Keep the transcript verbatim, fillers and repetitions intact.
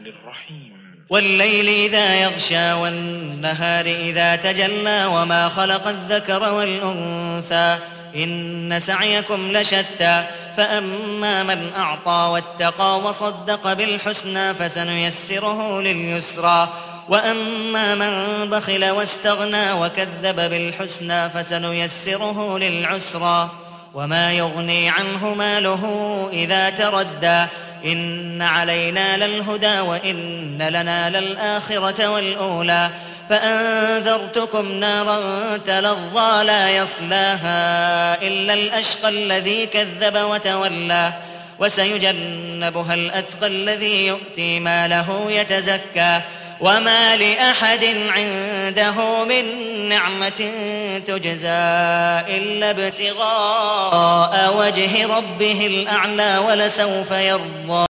الرحمن الرحيم والليل إذا يغشى والنهار إذا تجلى وما خلق الذكر والأنثى إن سعيكم لشتى فأما من أعطى واتقى وصدق بالحسنى فسنيسره لليسرى وأما من بخل واستغنى وكذب بالحسنى فسنيسره للعسرى وما يغني عنه ماله إذا تردى إن علينا للهدى وإن لنا للآخرة والأولى فأنذرتكم نارا تلظى لا يصلاها إلا الأشقى الذي كذب وتولى وسيجنبها الأتقى الذي يؤتي ماله يتزكى وما لأحد عنده من نعمة تجزى إلا ابتغاء وجه ربه الأعلى ولسوف يرضى.